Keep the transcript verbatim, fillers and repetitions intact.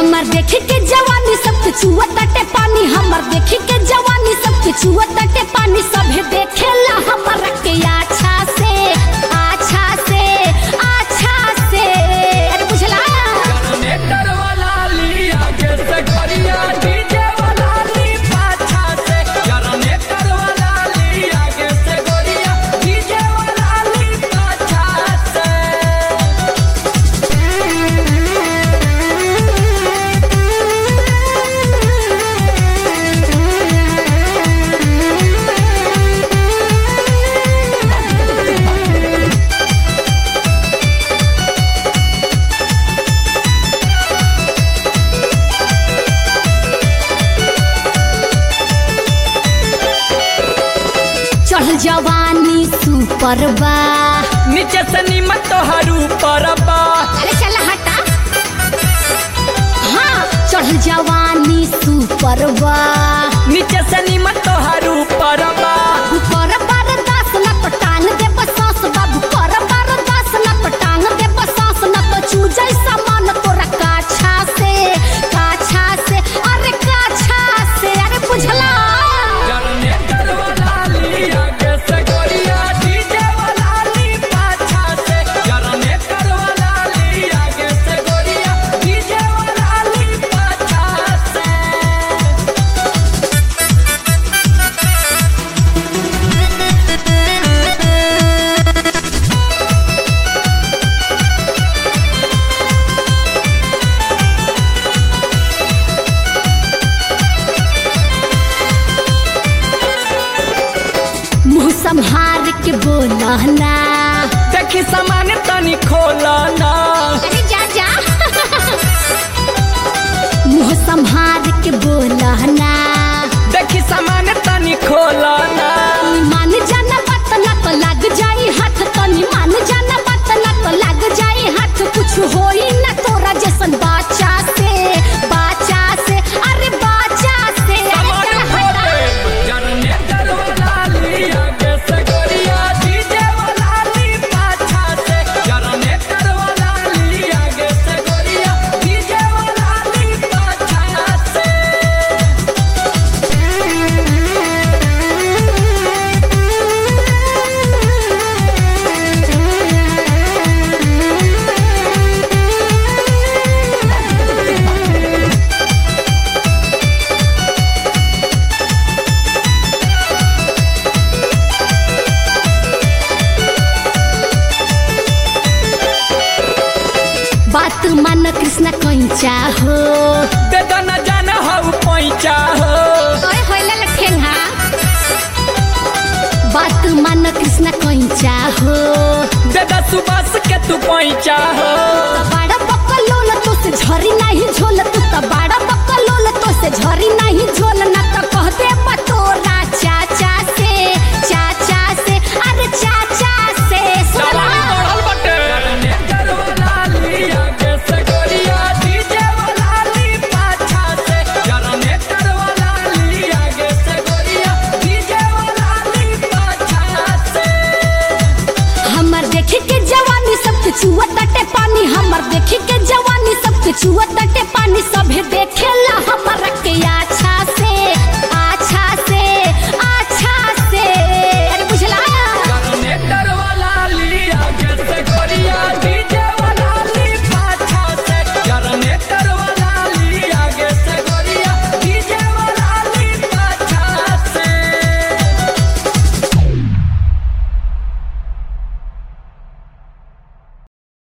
हमर देखे के जवानी सबके छुआ तटे पानी, हमर देखे के जवानी सबके छुआ तटे पानी, सभे देखेला हमर के अच्छा से अच्छा से अच्छा से। अरे बुझला जनरेटर वाला ली आगे से गोरिया, डीजे वाला ली पाछा से। जनरेटर वाला ली आगे से गोरिया, डीजे वाला ली पाछा से। चढ़ जवानी सुपर बा, नीचे से नीमत तोहर ऊपर बा। अरे चल हटा। हाँ चढ़ जवानी सुपर बा, नीचे से नीमत तोहर ऊपर बा। कर बार दास न तो टांग दे बसास बाबू, कर बार दास न तो टांग दे बसास, न तो चूजै सामान तोरा काछा से काछा से। अरे काछा से। अरे बुझला जनरेटर वाला ली आगे से गोरिया, डीजे वाला ली पाछा से। जनरेटर वाला ली आगे से गोरिया, डीजे वाला ली पाछा से। मुँह संहार के बोला ना। देखी सामान तनी खोला ना। अरे जा जा। मुँह संहार के बोला ना। देखी सामान तनी खोला ना। मान जाना बात ना तो लग जाई हाथ, तनी मान जाना बात ना तो लग जाई हाथ, कुछ होई ना तोरा जैसन बाचा से बाचा से। अरे बाचा से। अरे चल हटा। जनरेटर वाला ली आगे से गोरिया, डीजे वाला ली पाछा से। जनरेटर वाला ली आगे से गोरिया, डीजे वाला ली पाछा से। बात मान कृष्ण कैचा हो। बेदा न जाना हऊ पैचा हो। ओए होइला लठेंगा। बात मान कृष्ण कैचा हो। बेदा सुबास के तू पैचा हो। बड़ा बकलोल तो से झरी नहीं झोल, तू तो बड़ा बकलोल तो से झरी नहीं झोल, ना तो कह दे बतोरा चाचा से चाचा से। अरे चाचा से। सुनला जवानी बढ़ल बटे। जनरेटर वाला ली आगे से गोरिया, डीजे वाला ली पाछा से। जनरेटर वाला ली आगे से गोरिया, डीजे वाला ली पाछा से। हमर देखे के जवानी सबके छुआ तटे पानी, हमर देखे के जवानी सबके छुआ तटे